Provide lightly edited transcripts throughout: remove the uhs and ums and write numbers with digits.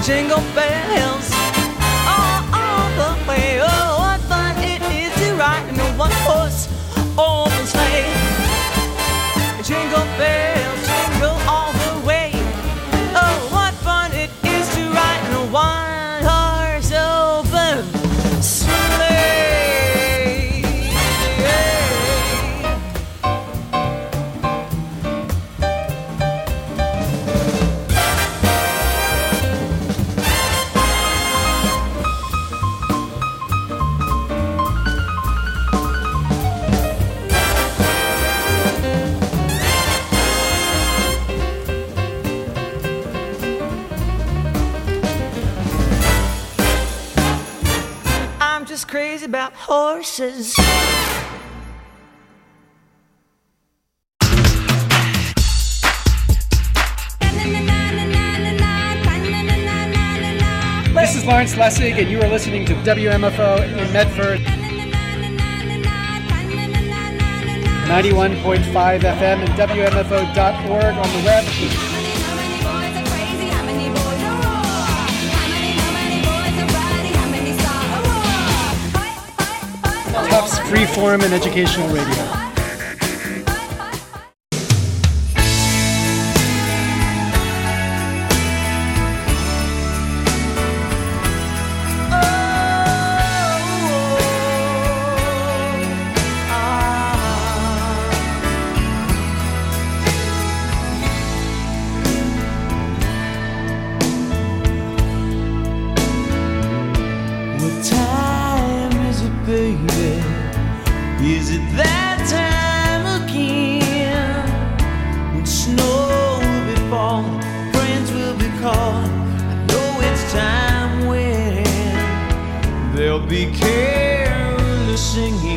jingle bells all the way. Oh, what fun it is to ride in a one-horse open sleigh. Jingle bells jingle all the way. Oh, what fun it is to ride in a one-horse open sleigh. I'm just crazy about horses. This is Lawrence Lessig, and you are listening to WMFO in Medford. 91.5 FM and WMFO.org on the web. Tufts Freeform and Educational Radio. Is it that time again when snow will be falling, friends will be calling? I know it's time when there'll be carolers singing,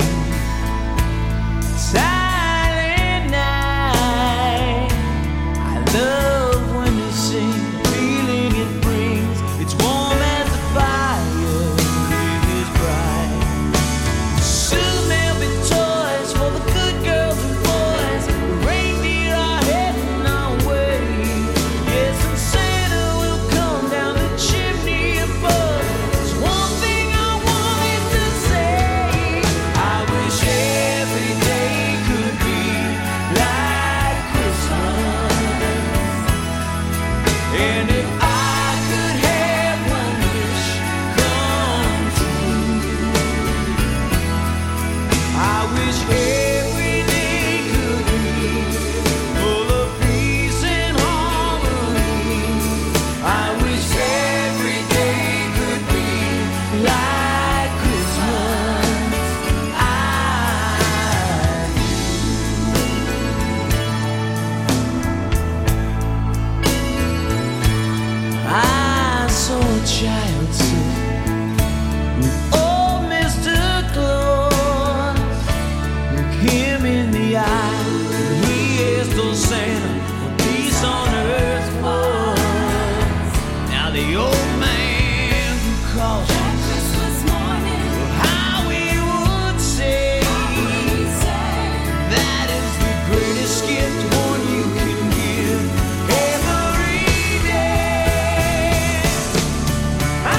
silent night. I love when you sing, the feeling it brings. It's warm as the fire, it is bright. Soon there'll be toys for the good girls and boys. The reindeer are heading our way. Yes, and Santa will come down the chimney above. There's one thing I wanted to say. I wish every day could be like Christmas. And if I could have one wish come true, I wish every day could be full of peace and harmony. I wish every day could be like Christmas. I saw a child sit with old Mr. Claus. Look him in the eye, and he asked old Santa what peace on earth was. Now the old man grew cautious of how he would say that is the greatest gift one you can give every day. I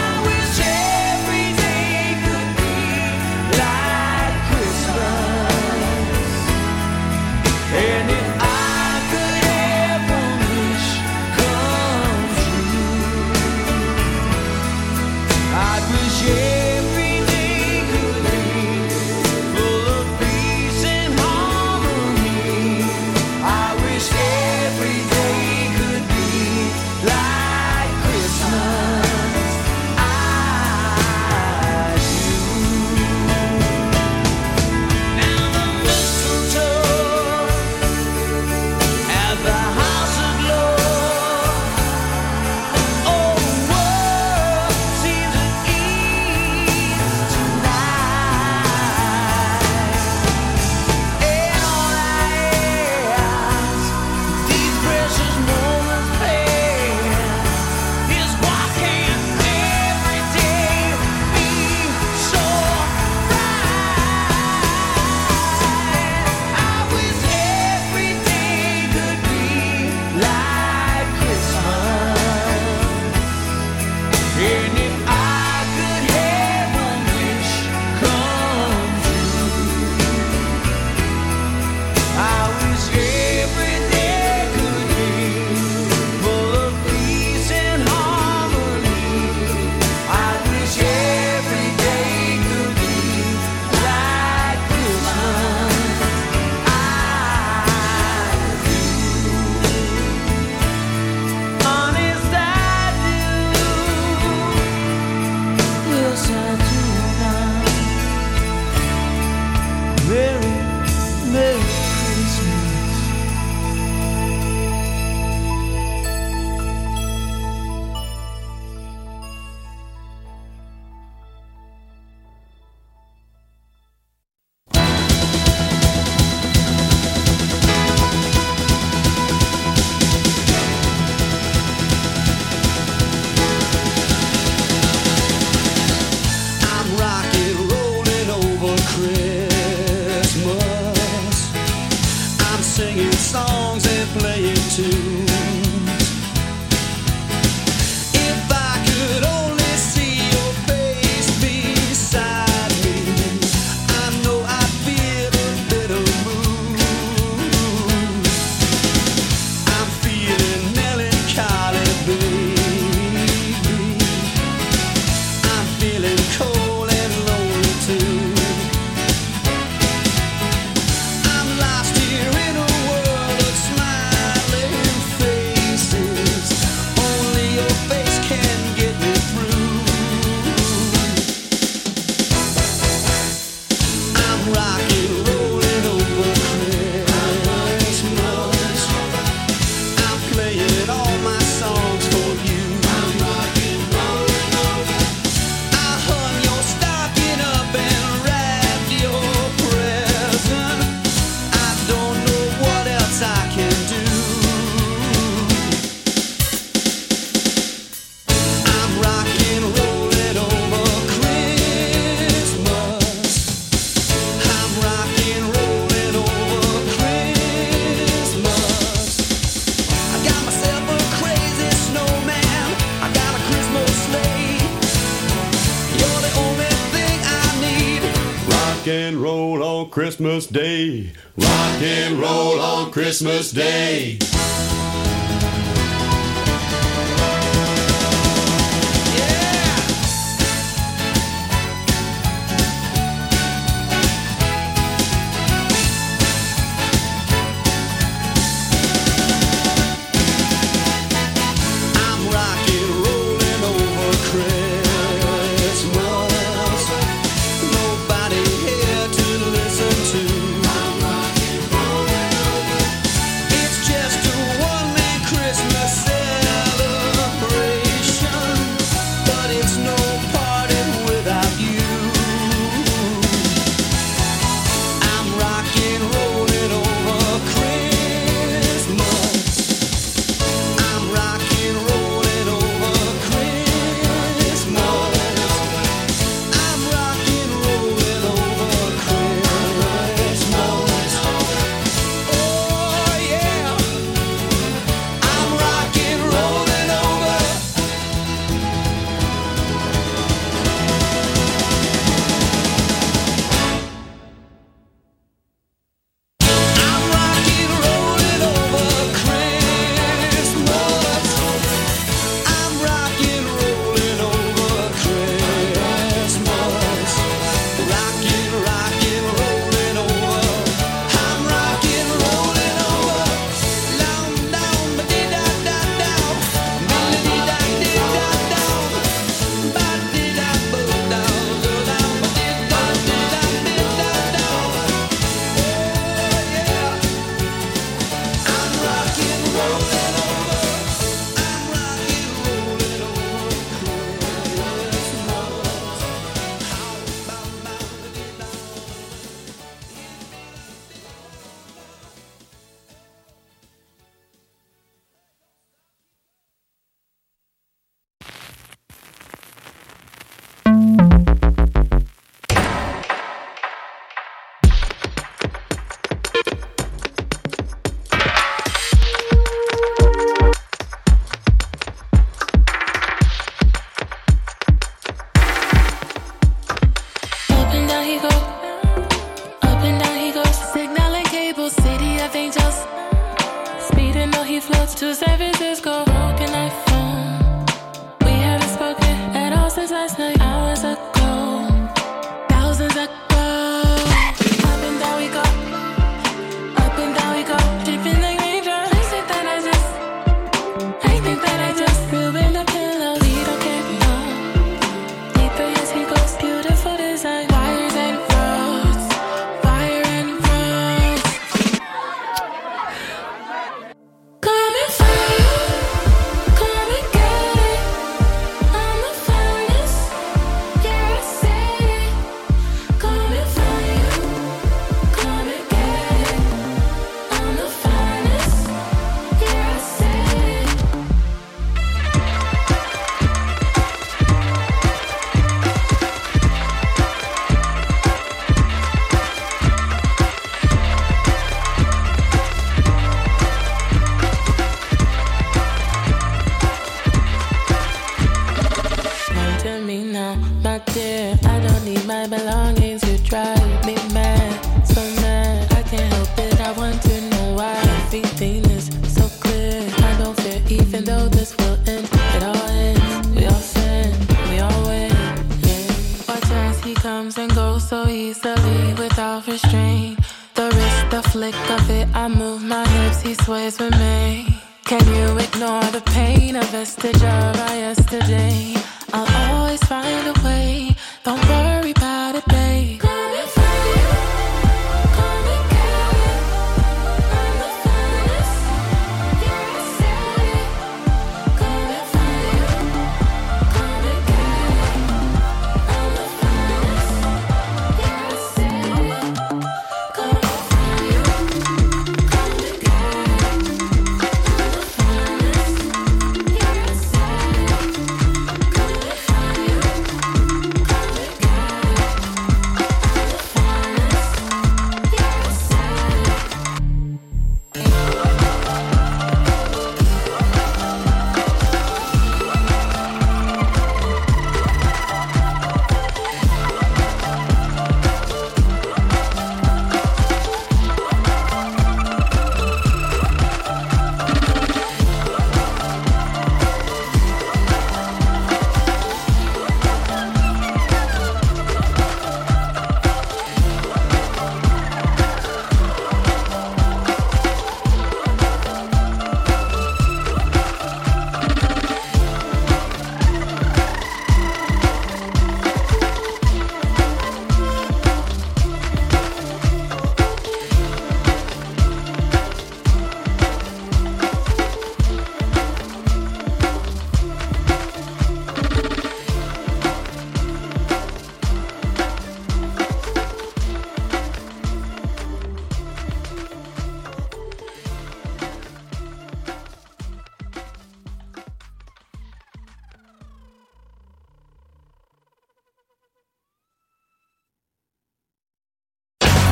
on Christmas Day. Rock and roll on Christmas Day.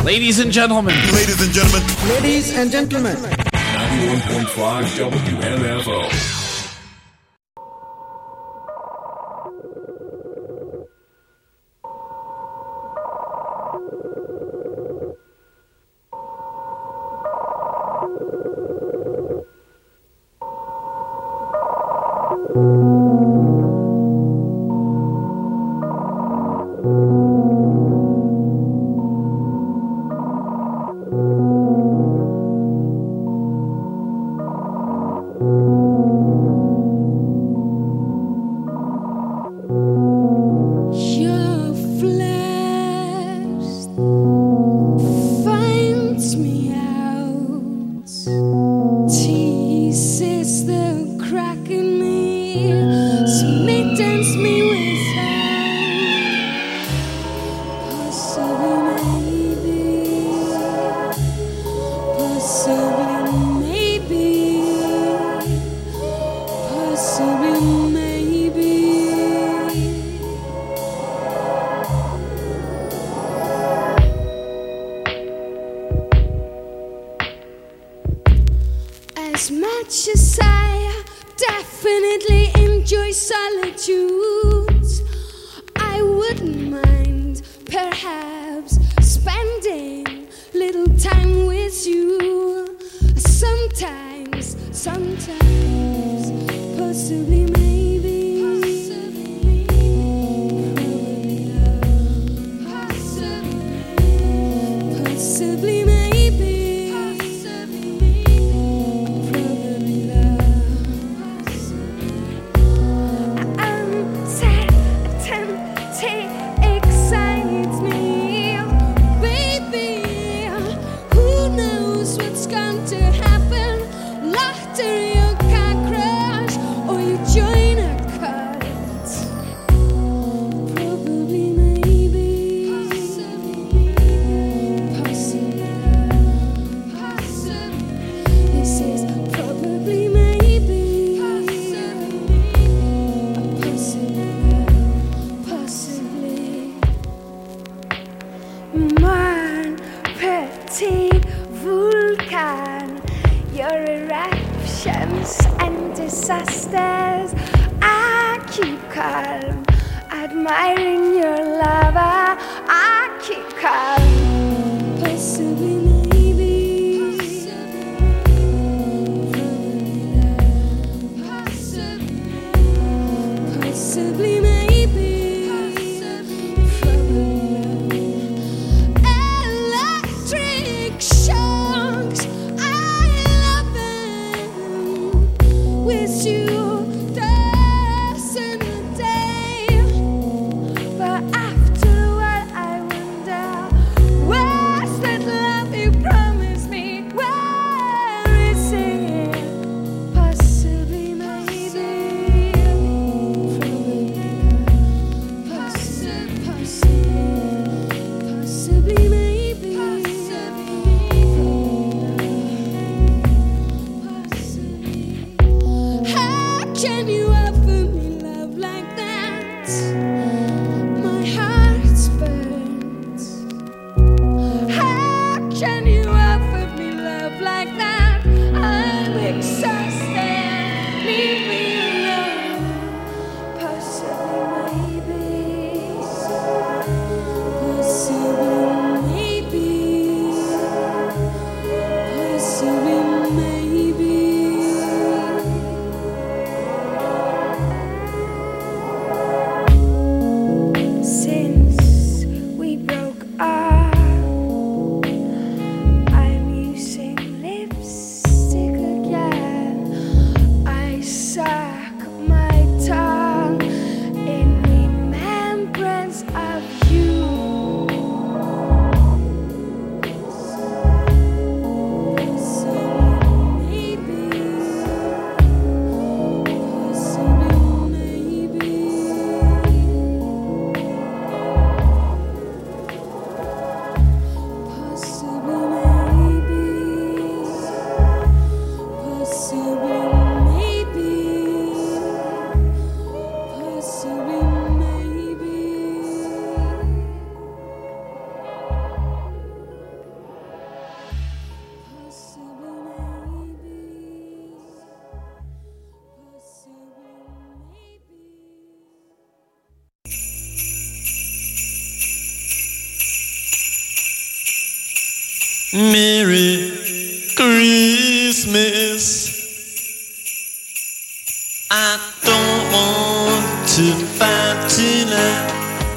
Ladies and gentlemen. Ladies and gentlemen. Ladies and gentlemen. 91.5 WMFO. As much as I definitely enjoy solitude, I wouldn't mind perhaps spending little time with you. Sometimes, possibly maybe. Possibly maybe. Excites me, baby. Who knows what's going to happen? Laughter, you can crash, or you join a cult. Probably, maybe. Possibly. This is probably, maybe. Possibly. Mon petit vulcan, your eruptions and disasters. I keep calm, admiring your lava. I keep calm. Possibly, maybe. Possibly, maybe. Electric shocks, I love them. With you, there's a day. But after a while, I wonder Merry Christmas. I don't want to fight tonight.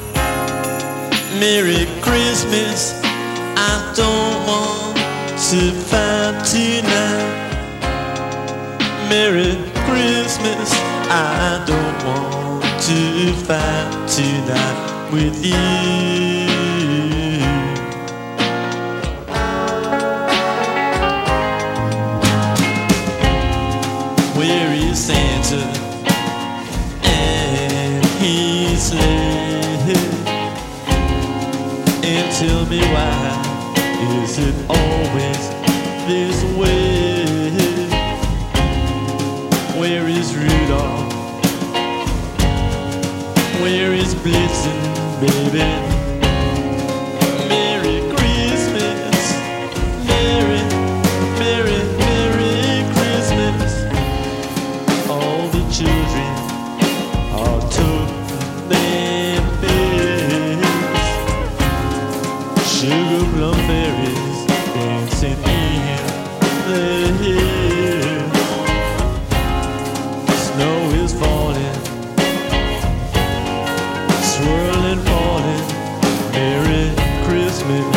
Merry Christmas. I don't want to fight tonight. Merry Christmas. I don't want to fight tonight with you. Where is Santa and his sleigh? And tell me why is it always this way? Where is Rudolph? Where is Blitzen, baby? Merry Christmas, Merry, Merry, Merry Christmas. All the children are took their beds. Sugar plum fairies dancing in the hills. Snow is falling, swirling, falling. Merry Christmas.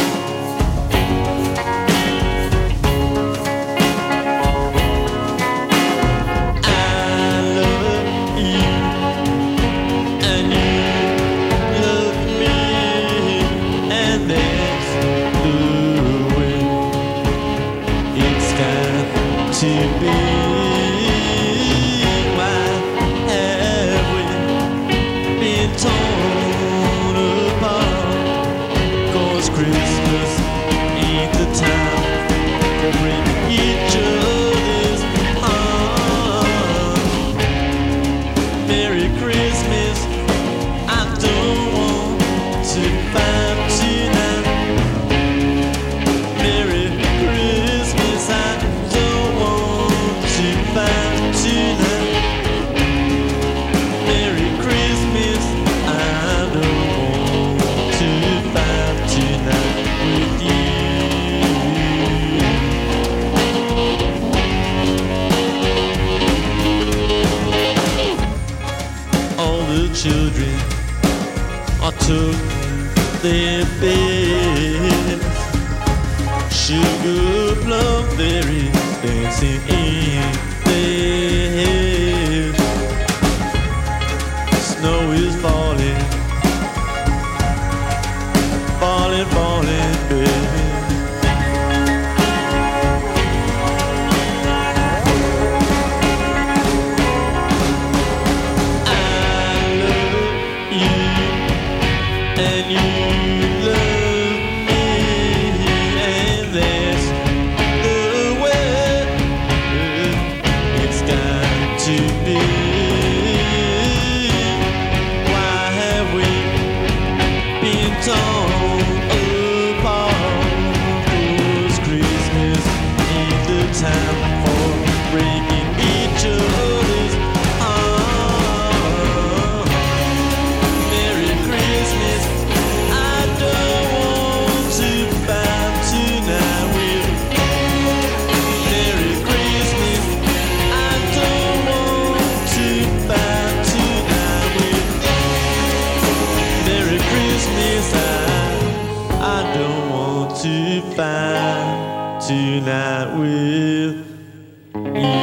I love you, and you love me, and that's the way it's got to be. Why have we been torn apart? 'Cause Christmas ain't the time to break each other's heart. Merry Christmas. I don't want to fight tonight. Merry Christmas. I don't want to fight tonight. Merry Christmas. I don't want to fight tonight with you. All the children are took their beds. Sugar plum fairies dancing in their heads. Snow is falling, falling, falling, baby. I love you, and you love me, and that's the way it's got to be. Why have we been torn apart? 'Cause Christmas ain't the time for breaking each other's heart. Merry Christmas. I don't want to fight tonight with. Merry Christmas. I don't want to fight tonight with. Merry Christmas. I don't want to fight tonight with you.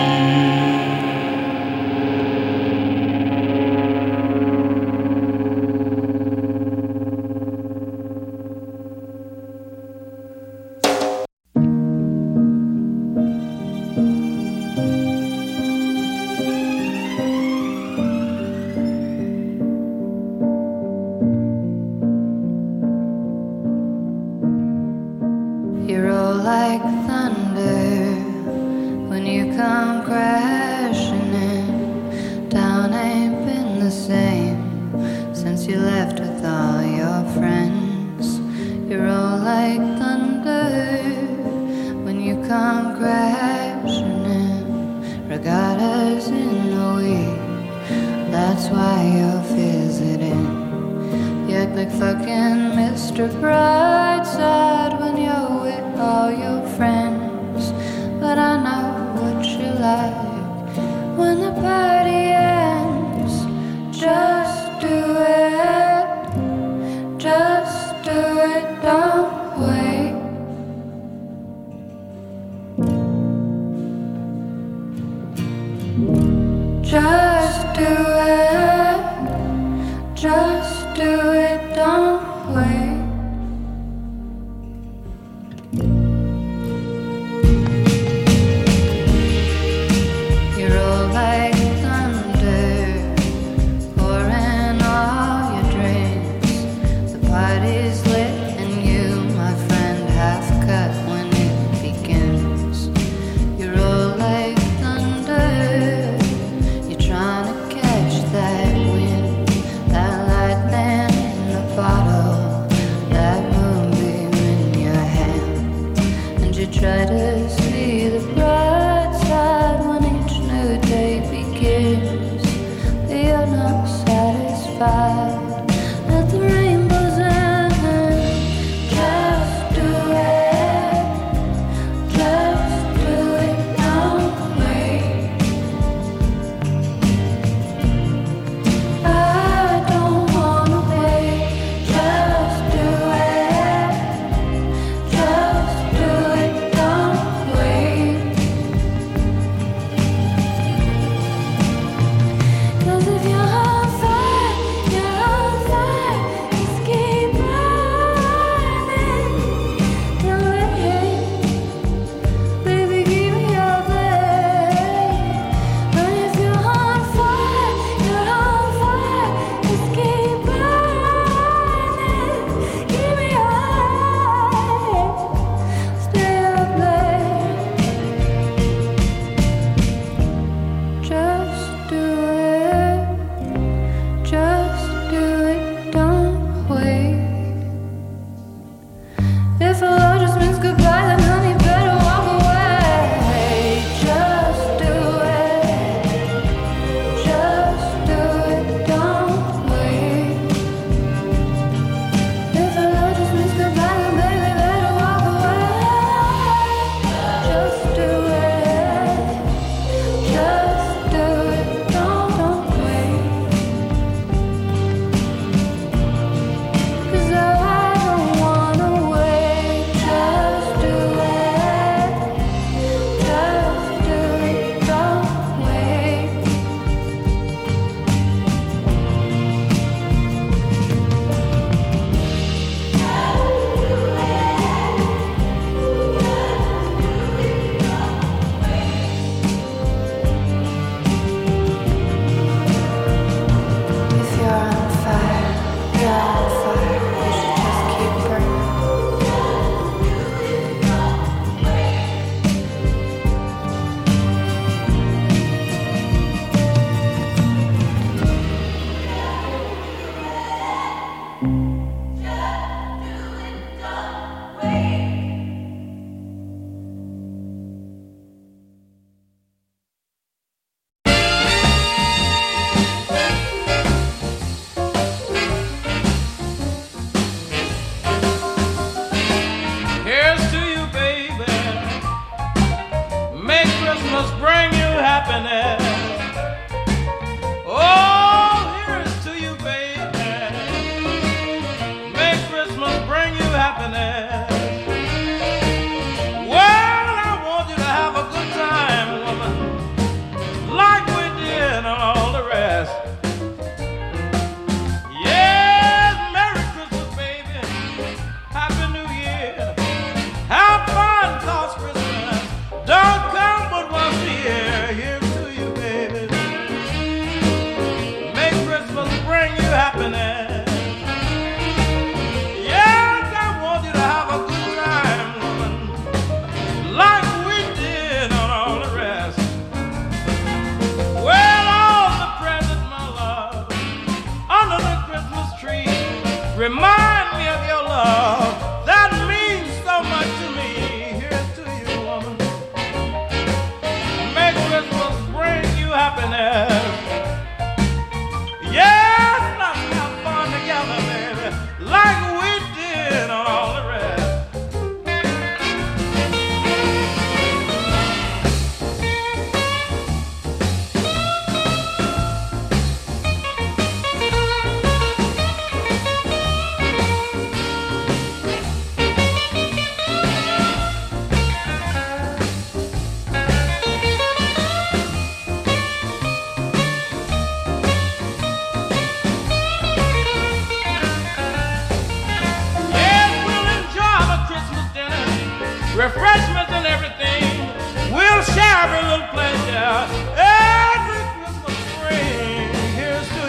You roll like thunder when you come crashing in. Town ain't been the same since you left with all your friends. You roll like thunder when you come crashing in. Regattas in the week, that's why you're visiting. You act like fucking Mr. Brightside when you're with all your friends, but I know what you like. When the party ends, just do it, just do it, don't wait. Just do it, just do it, don't wait. You're all like thunder, pouring all your drinks. The party's lit and you, my friend, half cut when it begins. You're all like thunder, you're trying to catch that wind, that lightning in the bottle, that moonbeam in your hand. And you try to see the bright side when each new day begins, but you're not satisfied. Let the rainbows end. Just do it, just do it, don't wait. I don't wanna wait. Just do it, just do it, don't wait. 'Cause if you're on fire, you're on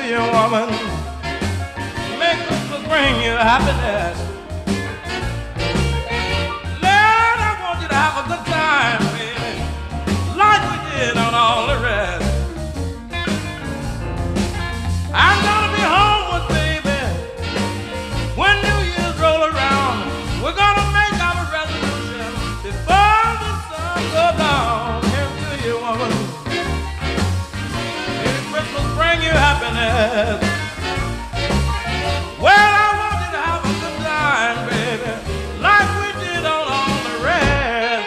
you, woman. Make Christmas bring you happiness. Lord, I want you to have a good time, baby, like we did on all the rest. I'm gonna be home with baby when New Year's roll around. We're gonna make our resolution before the sun goes down. Here's to you, woman. May Christmas bring you happiness. Well, I want you to have a good time, baby, like we did on all the rest.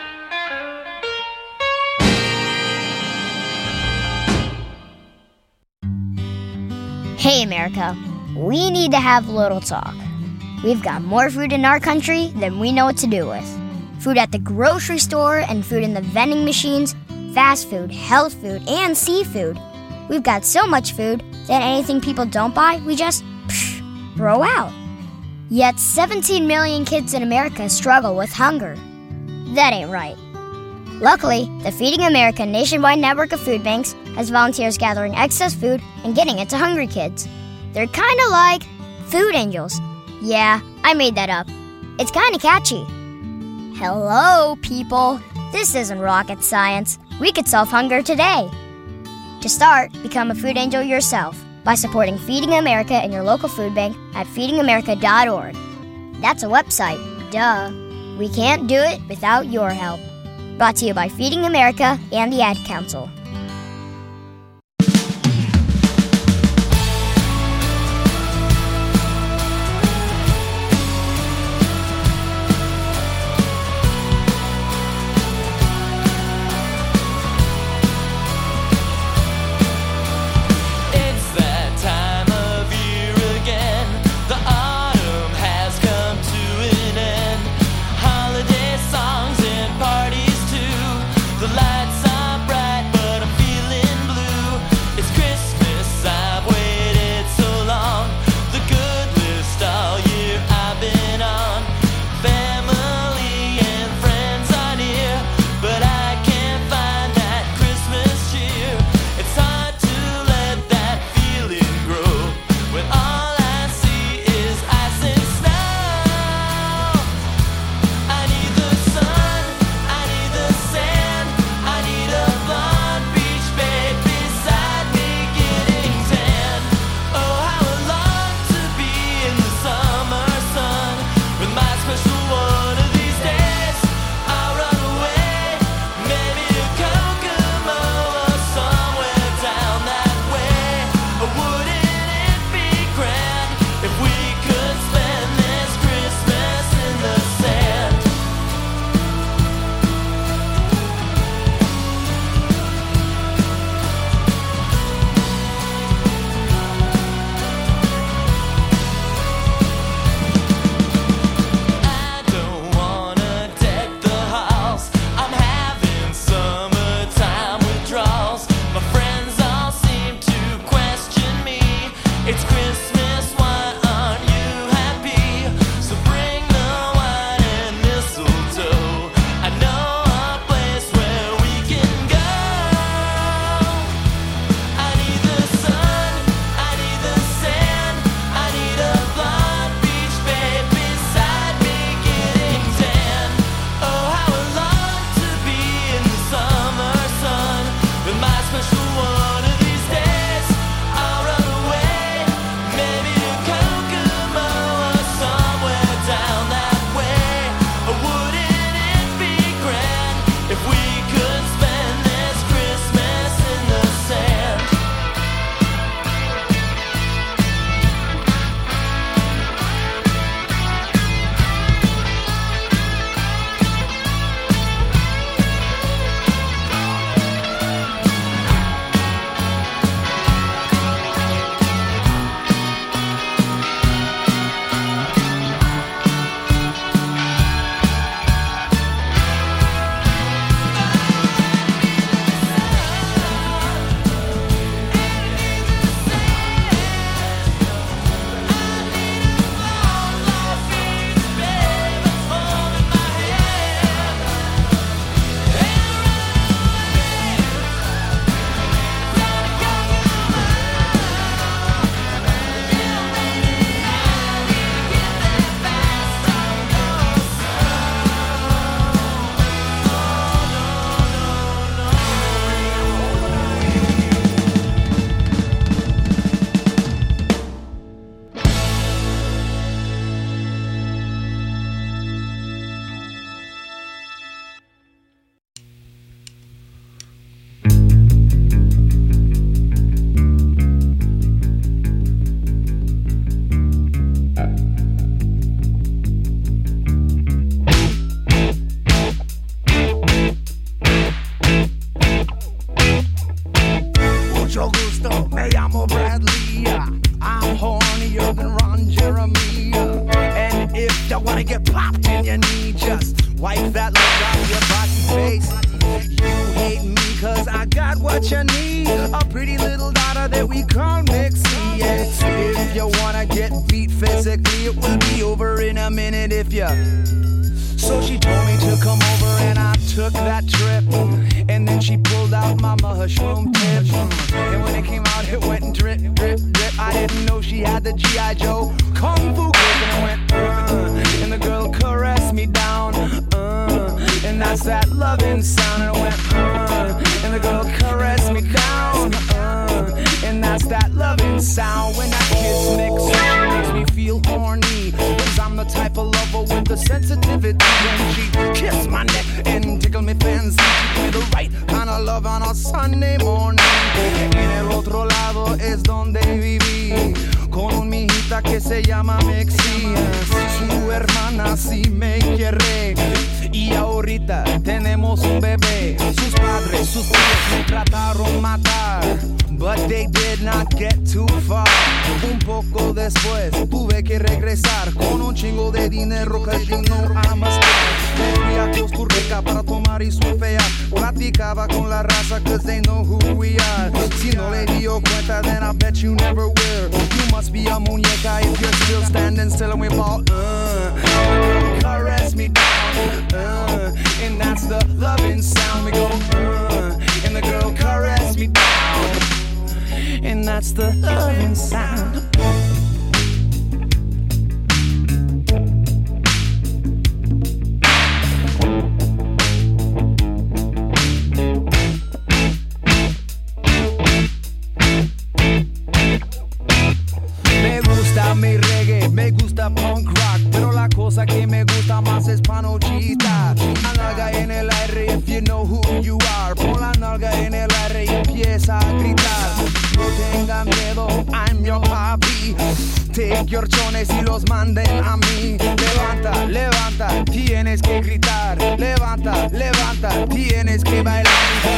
Hey, America, we need to have a little talk. We've got more food in our country than we know what to do with. Food at the grocery store and food in the vending machines, fast food, health food, and seafood. We've got so much food that anything people don't buy, we just throw out. Yet 17 million kids in America struggle with hunger. That ain't right. Luckily, the Feeding America nationwide network of food banks has volunteers gathering excess food and getting it to hungry kids. They're kind of like food angels. Yeah, I made that up. It's kind of catchy. Hello, people. This isn't rocket science. We could solve hunger today. To start, become a food angel yourself by supporting Feeding America in your local food bank at feedingamerica.org. That's a website, duh. We can't do it without your help. Brought to you by Feeding America and the Ad Council. It's that time of year again. The autumn has come to an end. Holiday songs and parties too. The lights are bright, but I'm feeling blue. It's Christmas, I've waited so long. The good list all year I've been on. Family and friends are near, but I can't find that Christmas cheer. It's hard to let that feeling grow when all I see is ice and snow. I need the sun, I need the sand, I need a blonde beach babe beside me getting tan. Oh, how I long to be in the summer sun with my special one of these days. I'll run away, maybe to Kokomo or somewhere down that way. Wouldn't it be grand if we could spend this Christmas in the sand? I don't wanna deck the halls. I'm having summertime withdrawals. My friends all seem to question me. It's Christmas, why aren't you happy? So bring the wine and mistletoe. I know a place where we can go. I need the sun, I need the sand, I need a blonde beach babe beside me getting tan. Oh, how I long to be in the summer sun with my special one of these days. I'll run away, Me llamo Bradley. I'm hornier than Ron Jeremy. And if you wanna get popped in your knee, just wipe that look off your bossy face. You hate me cause I got what you need. A pretty little daughter that we call Mixie. Yes, if you wanna get beat physically, it will be over in a minute if you. So she told me to come over and I took that trip. And then she pulled out my mushroom tip. And when it came out, it went and drip, drip, drip. I didn't know she had the G.I. Joe Kung Fu grip. And it went, and the girl caressed me down. And that's that loving sound. And it went, and the girl caressed me down. And that's that loving sound. When that kiss makes me feel horny. Cause I'm the type of lover with the sensitivity. When she kissed my neck and tickled me fancy, she gave me the right kind of love on a Sunday morning. En el otro lado es donde viví, con un mijita que se llama Mexi. Su hermana sí me quiere y ahorita tenemos un bebé. Sus padres, sus tíos me trataron matar, but they did not get too far. Un poco después tuve que regresar con un chingo de dinero, cause you know I'm a star. Me fui a Costa Rica para tomar y surfear. Platicaba con la raza cause they know who we are. Si no le dio cuenta, then I bet you never will. You must be a muñeca if you're still standing still and we ball. Caress me down, and that's the loving sound. We go, and the girl caress me down, and that's the loving sound. Me gusta mi reggae, me gusta punk rock, pero la cosa que me gusta más es panochita. La nalga en el aire if you know who you are. Pon la nalga en el aire y empieza a gritar. No tenga miedo, I'm your papi. Take your chones y los manden a mí. Levanta, levanta, tienes que gritar. Levanta, levanta, tienes que bailar.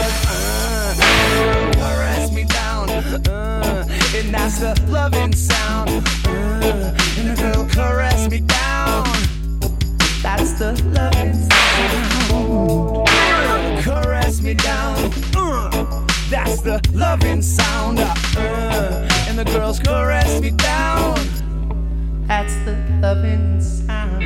Caress me down, and that's the loving sound. And the girl caress me down, that's the loving sound. Caress me down, that's the loving sound. And the girls caress me down, that's the loving sound.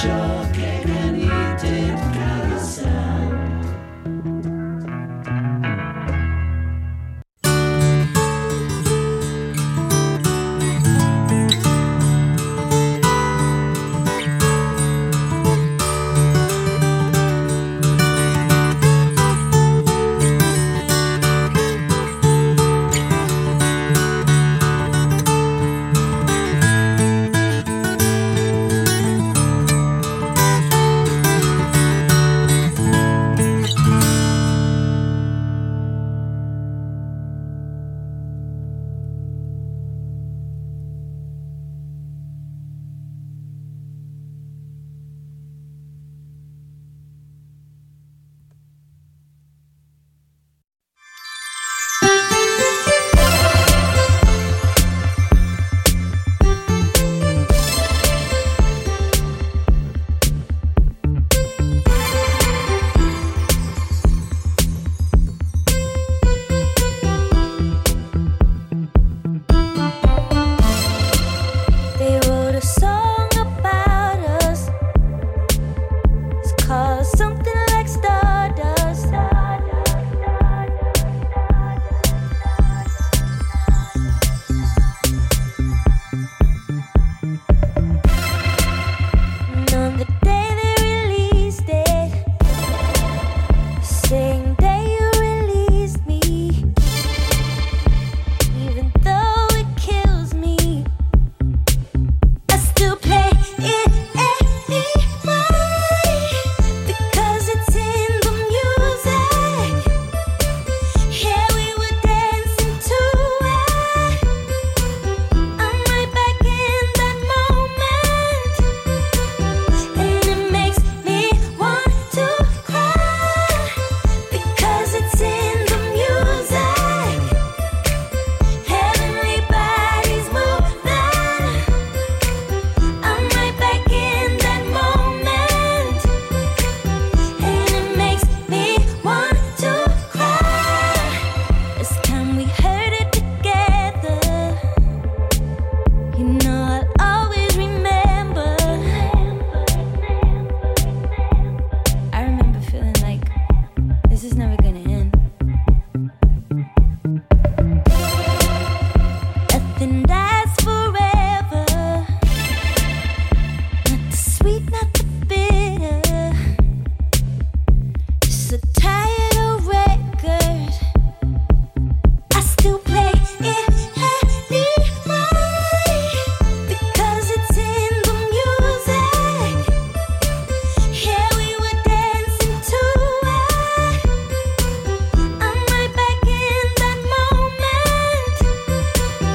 choque caliente en casa.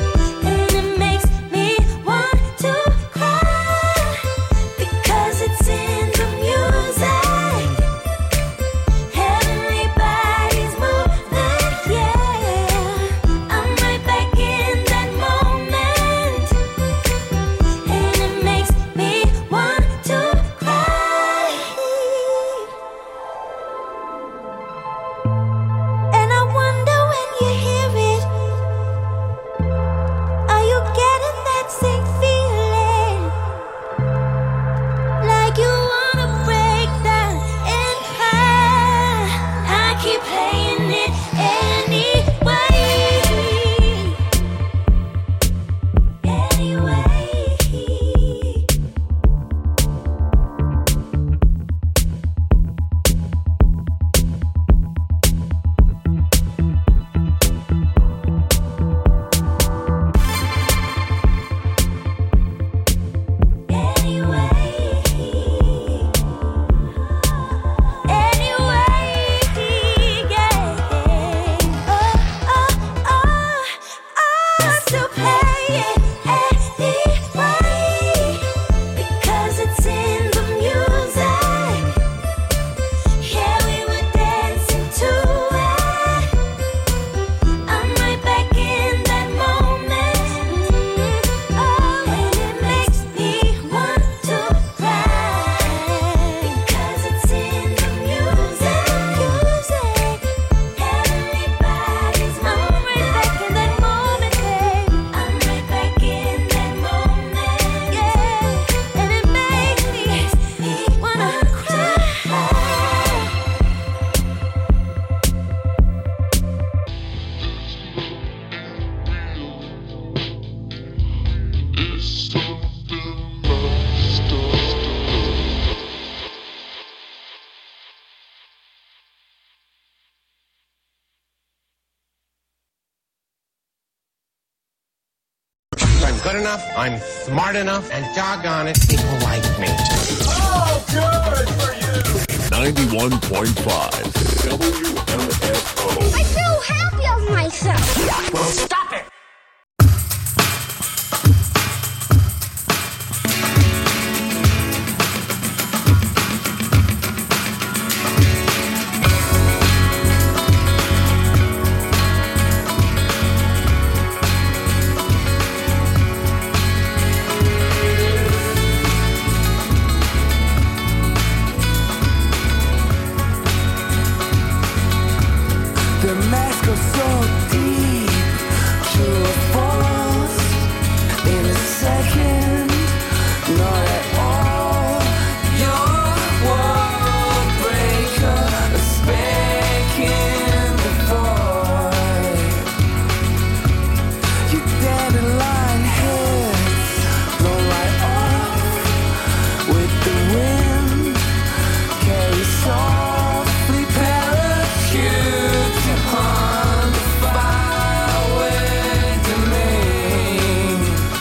It's good enough, I'm smart enough, and doggone it, people like me. Oh, good for you. 91.5 WMFO. I feel happy of myself. Well, stop it! The mask goes so deep, true or false, in a second, not at all. You're a world breaker, a speck in the void. Your dandelion heads blow right off with the wind, carry softly parachute upon the fireway domain.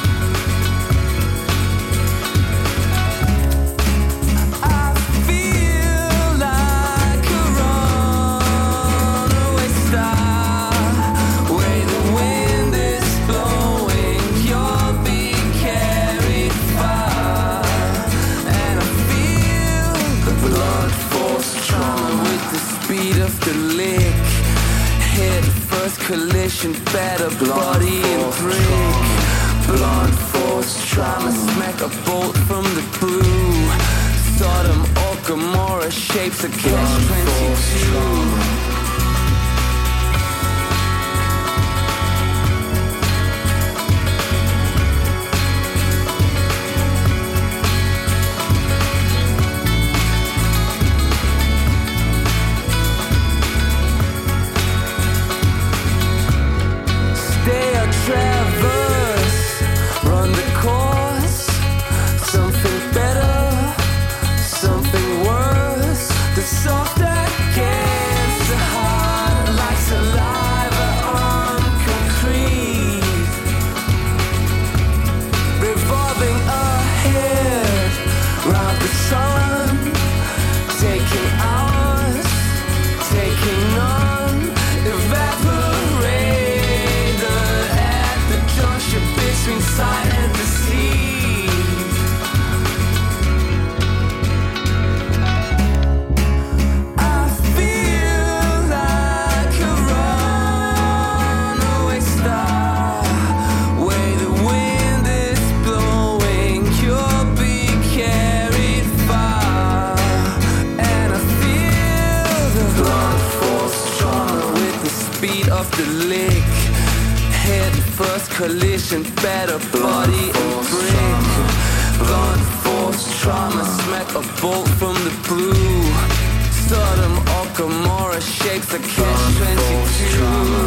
I feel like a runaway star, where the wind is blowing, you'll be carried far. And I feel the blood force trauma with the speed of the lick. Head first collision, better body and brick. Blunt force trauma, smack a bolt from the blue. Sodom or Gomorrah shapes a catch-22. Stay or traverse, run the course. Something better, something worse. The soft against the heart, like saliva on concrete. Revolving ahead, round the sun, taking hours, taking none, evaporated at the junction between sight and deceit. I feel like a runaway star, where the wind is blowing, you'll be carried far. And I feel the blunt force trauma with the speed of the lick. Head first collision, better body and brick. Blunt force trauma, smack a bolt from the blue. Sodom or Gomorrah shapes a catch-22.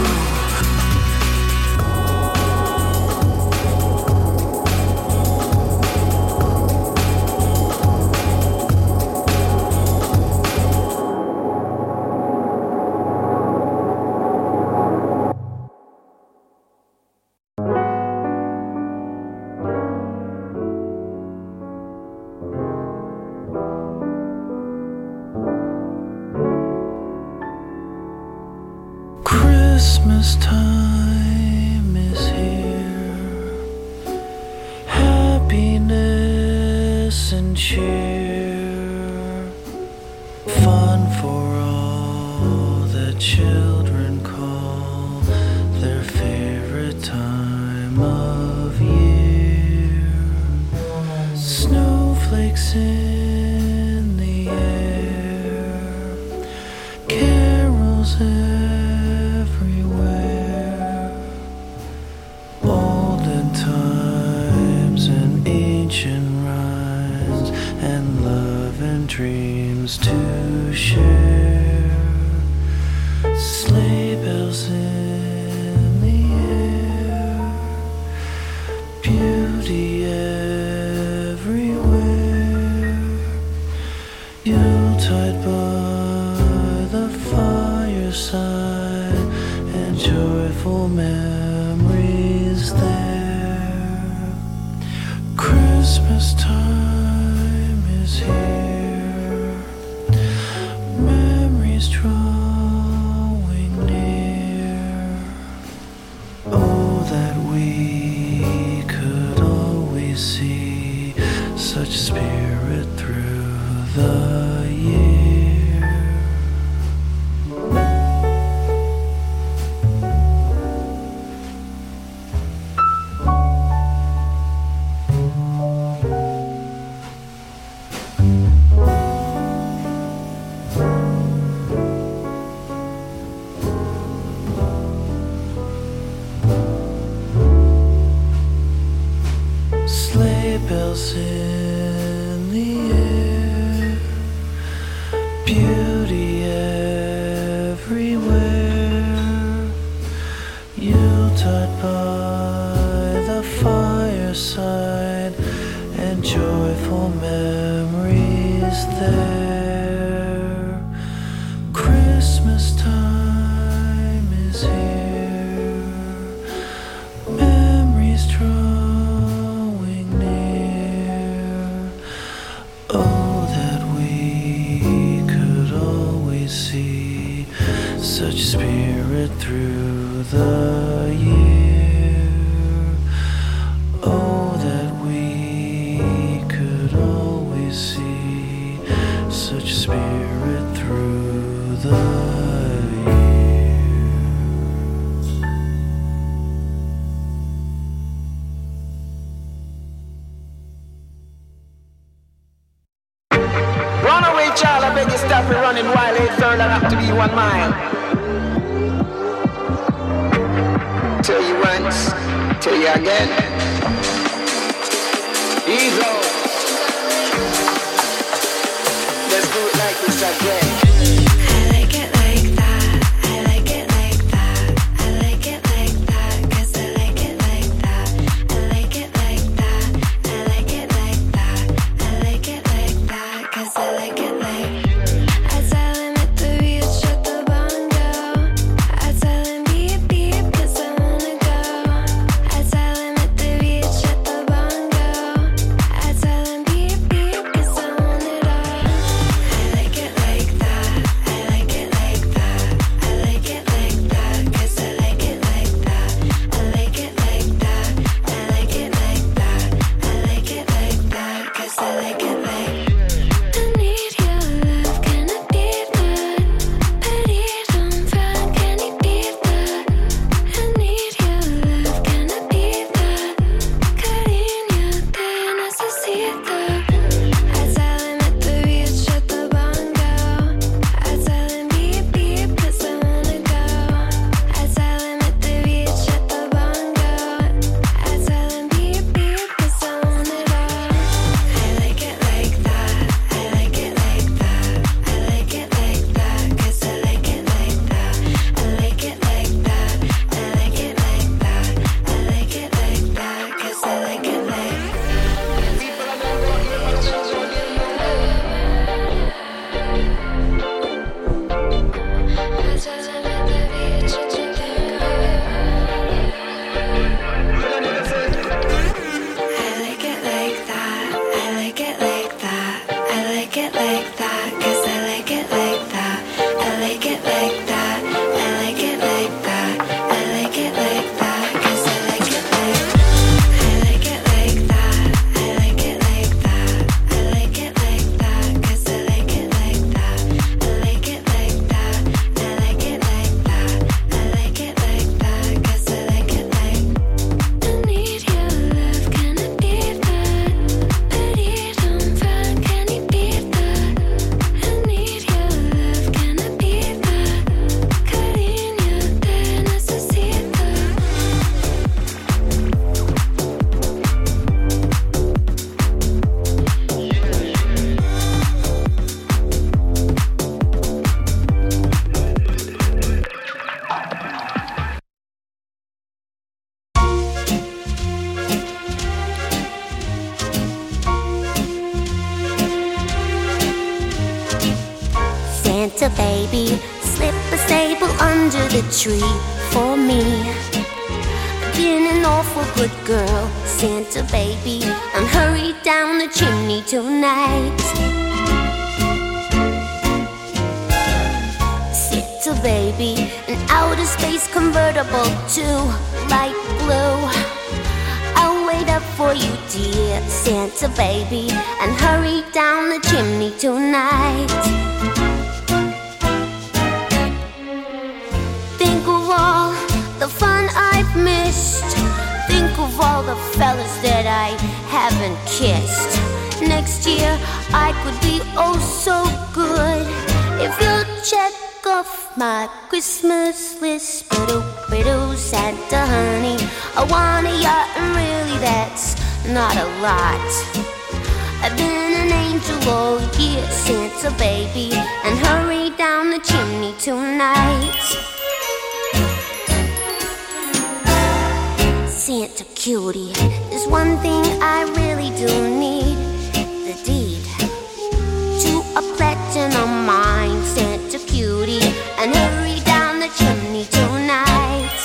Christmas time is here. Happiness and cheer. Fun for all the children call their favorite time of year. Snowflakes in the air. Carols everywhere. Olden times and ancient rhymes and love and dreams to share. Sleigh bells in the air. Beauty everywhere. Yuletide by the fireside and joyful memories there. such spirit through the year. Oh, that we could always see such spirit through the Runaway child, I beg you stop me running while it's turned out to be 1 mile. Tell you once, tell you again. Ease out. Let's do it like this again. Santa baby, slip a sable under the tree for me. Been an awful good girl, Santa baby, and hurry down the chimney tonight. Santa baby, an outer space convertible to light blue. I'll wait up for you, dear Santa baby, and hurry down the chimney tonight. The fun I've missed. Think of all the fellas that I haven't kissed. Next year I could be oh so good if you'll check off my Christmas list. Ba-doo, Santa honey, I want a yacht, and really that's not a lot. I've been an angel all year, Santa baby, and hurry down the chimney tonight. Santa cutie, there's one thing I really do need, the deed to a platinum mine. Santa cutie, and hurry down the chimney tonight.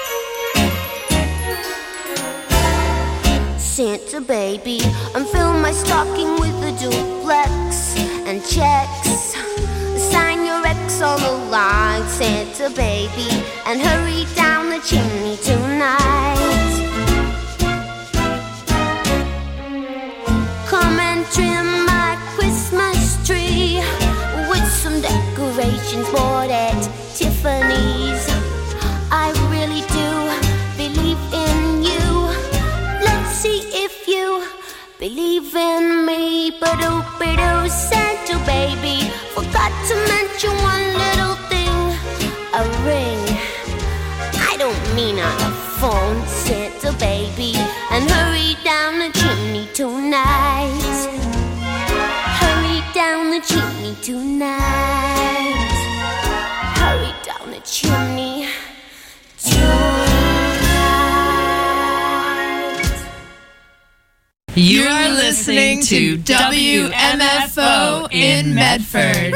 Santa baby, and fill my stocking with a duplex and checks. Sign your ex on the line, Santa Santa baby, and hurry down the chimney tonight. Come and trim my Christmas tree with some decorations bought at Tiffany's. I really do believe in you. Let's see if you believe in me. Ba-doo, Santa baby, forgot to mention one little thing. A ring. I don't mean on a phone, Santa baby. And hurry down the chimney tonight. Hurry down the chimney tonight. Hurry down the chimney tonight. You are listening to WMFO in Medford.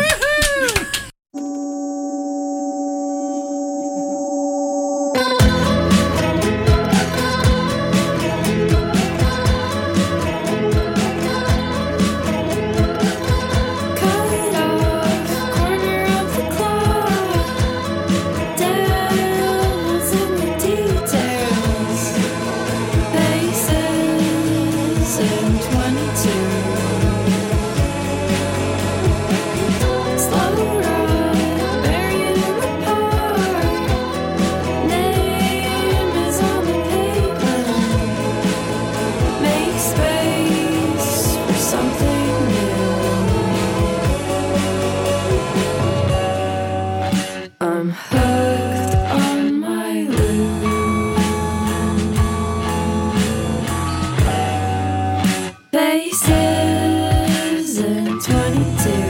Faces and 22.